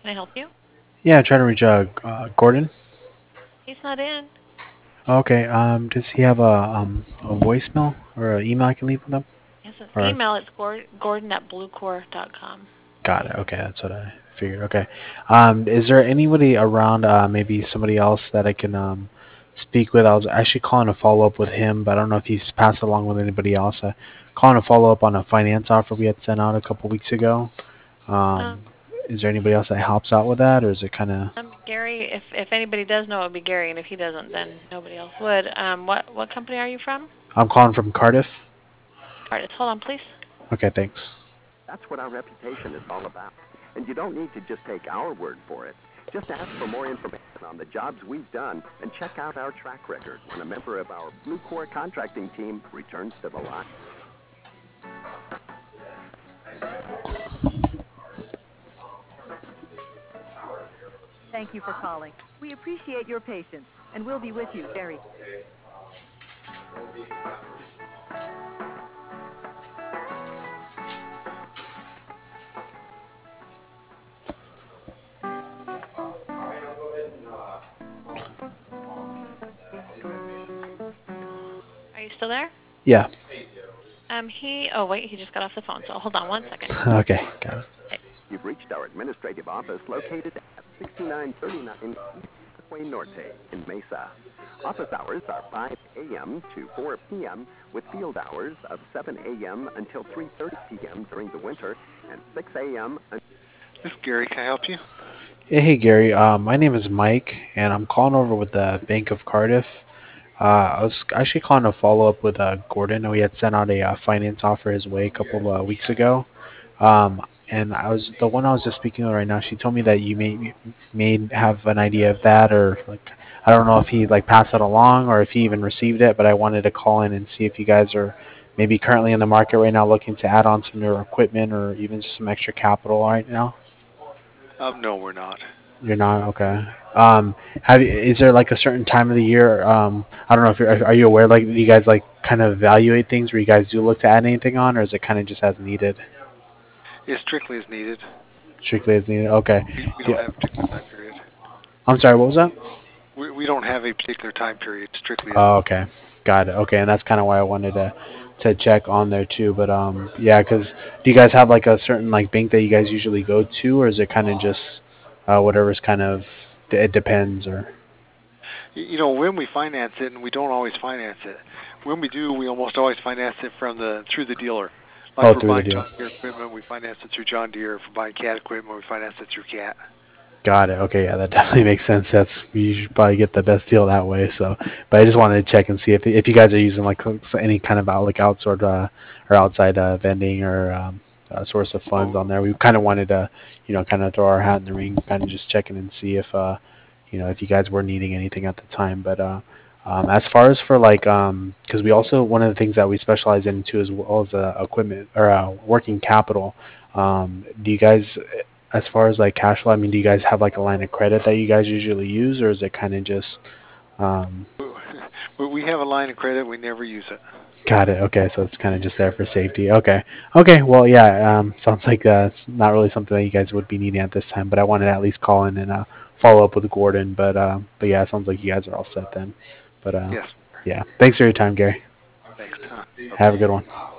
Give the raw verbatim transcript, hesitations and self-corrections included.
I help you? Yeah, trying to reach uh, uh Gordon. He's not in. Okay. Um, does he have a um a voicemail or an email I can leave with him? He has an Or email. It's Gordon, Gordon at bluecore dot com. got it. Okay, that's what I figured. Okay. Um, is there anybody around? Uh, maybe somebody else that I can um speak with? I was actually calling to follow up with him, but I don't know if he's passed along with anybody else. Uh, calling to follow up on a finance offer we had sent out a couple weeks ago. Um, Um, is there anybody else that helps out with that, or is it kind of? um, Gary, if if anybody does know, it would be Gary, and if he doesn't, then nobody else would. Um, what what company are you from? I'm calling from Cardiff. Artist, hold on, please. Okay, thanks. That's what our reputation is all about. And you don't need to just take our word for it. Just ask for more information on the jobs we've done and check out our track record when a member of our Blue Core contracting team returns to the line. Thank you for calling. We appreciate your patience, and we'll be with you very soon. Are you still there? Yeah. Um, he. Oh wait, he just got off the phone. So hold on one second. Okay, got it. Okay. You've reached our administrative office located at sixty-nine thirty-nine Way Norte in Mesa. Office hours are five a.m. to four p.m. with field hours of seven a.m. until three thirty p.m. during the winter and six a.m. until This is Gary. Can I help you? Hey, hey Gary. Uh, my name is Mike, and I'm calling over with the Bank of Cardiff. Uh, I was actually calling to follow up with uh, Gordon. We had sent out a uh, finance offer his way a couple uh, weeks ago. Um, and I was the one I was just speaking with right now. She told me that you may may have an idea of that, or like I don't know if he like passed it along or if he even received it. But I wanted to call in and see if you guys are maybe currently in the market right now looking to add on some new equipment or even just some extra capital right now. Um, no, we're not. You're not okay. Um, have you, is there like a certain time of the year? Um, I don't know if you're. Are you aware? Like, do you guys like kind of evaluate things where you guys do look to add anything on, or is it kind of just as needed? It's strictly as needed. Strictly as needed. Okay. We, we Yeah. don't have a particular time period. I'm sorry. What was that? We we don't have a particular time period. Strictly as Oh, okay. Got it. Okay, and that's kind of why I wanted to to check on there too. But um, yeah, 'cause do you guys have like a certain like bank that you guys usually go to, or is it kind of just uh, whatever's kind of it depends or? you know when we finance it, and we don't always finance it. When we do, we almost always finance it from the through the dealer. Like Oh, for through the buying deal. John Deere equipment, we finance it through John Deere. For buying cat equipment, we finance it through Cat. Got it. Okay, yeah, that definitely makes sense. That's you should probably get the best deal that way. So, but I just wanted to check and see if if you guys are using like any kind of out, like outsourced uh, or outside uh, vending or um, uh, source of funds Oh, on there. We kind of wanted to, you know, kind of throw our hat in the ring, kind of just checking and see if uh, you know, if you guys were needing anything at the time. But uh, um, as far as for like, um, because we also one of the things that we specialize in too as well as uh, equipment or uh, working capital. Um, do you guys as far as like cash flow, I mean, do you guys have like a line of credit that you guys usually use, or is it kind of just um we we have a line of credit. We never use it. got it. Okay, so it's kind of just there for safety. Okay. Okay, well, yeah, um sounds like uh it's not really something that you guys would be needing at this time, but I wanted to at least call in and uh follow up with Gordon, but uh but yeah, it sounds like you guys are all set then. But uh Yes. yeah, thanks for your time, Gary. Thanks. Huh. Have Okay. a good one.